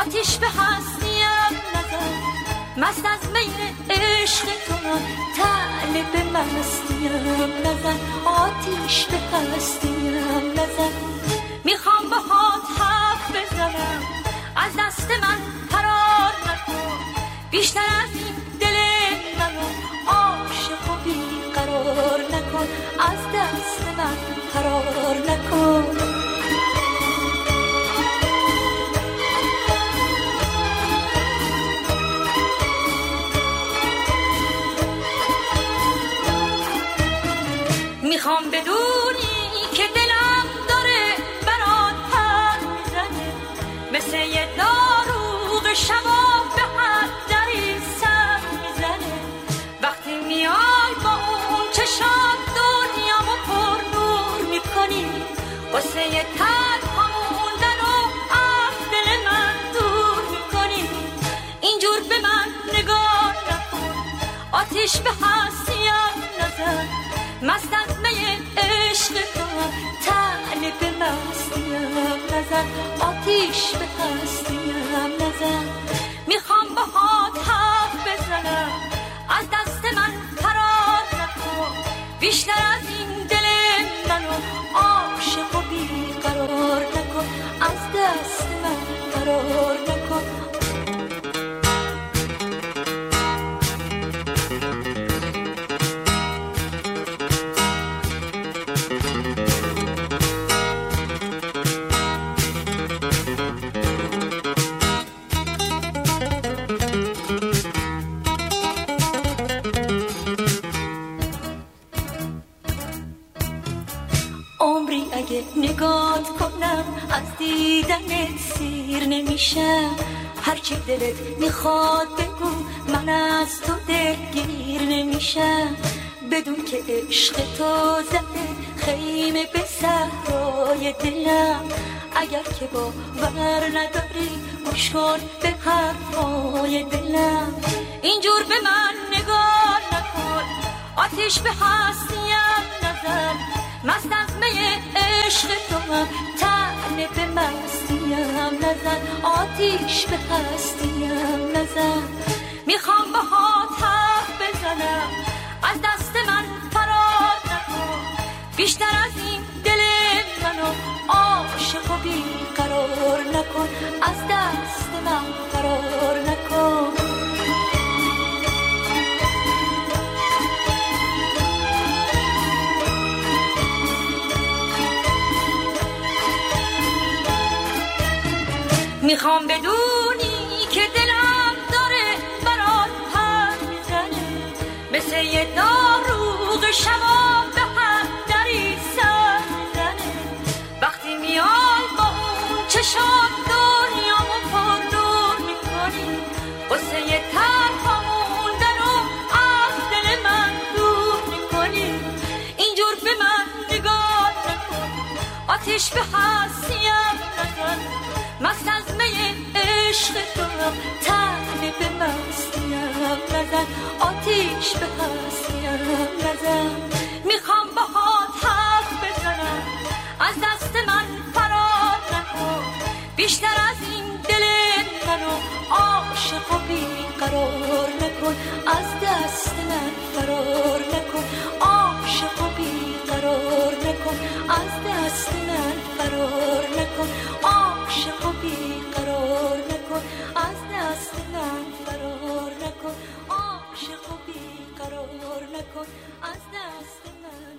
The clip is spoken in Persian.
آتیش به هستیم نزن، مست از می عشق تو طالب مستیم نزن، آتیش به هستیم نزن. میخوام باهات حرف بزنم، از دست من فرار نکن، بیشتر از این دل منو عاشق و بیقرار نکن، از دست من فرار نکن. میخوام بدونی که دلم داره برات پر میزنه، مثل یه داروغ شباب به هر دری سر میزنه. وقتی میای با اون چشات دنیامو پر نور میکنی، واسه یه تنها موندن و از دل من دور میکنی. اینجور به من نگاه نکن، آتیش به هستیم نزن، مست از می عشق تو طالب مستیم نزن، آتیش به هستیم نزن. میخوام باهات حرف بزنم، از دست من فرار نکن، بیشتر از این دل منو عاشق و بیقرار نکن، از دست من فرار نکن. عمری اگه نگات کنم از دیدنت سیر نمیشم، هرچی دلت میخواد بگو من از تو دلگیر نمیشم. بدون که عشق تو زده خیمه به صحرای دلم، اگر که باور نداری گوش کن به حرفای دلم. اینجور به من نگاه نکن، آتیش به هستیم نزن، مست از می عشق تو طالب مستیم نزن، آتیش به هستیم نزن. میخوام باهات حرف بزنم، از دست من فرار نکن، بیشتر از این دل منو عاشق و بیقرار نکن، از دست من فرار نکن. میخوام بدونی که دلم داره برات پر میزنه، مثل یه داروغ شباب به هر دری سر میزنه. وقتی میای با اون چشات دنیامو پر نور میکنی، واسه یه تنها موندن و از دل من دور میکنی. اینجور به من نگاه نکن، آتیش به هستیم نزن، مست از می عشق تو طالب مستیم نزن، آتیش به هستیم نزن. میخوام باهات حرف بزنم، از دست من فرار نکن، بیشتر از این دل منو عاشق و بیقرار نکن، از دست من فرار نکن، عاشق و بیقرار نکن، از دست من فرار نکن، عاشق و بیقرار نکن، از دست من فرار نکن، عاشق و بیقرار نکن، از دست من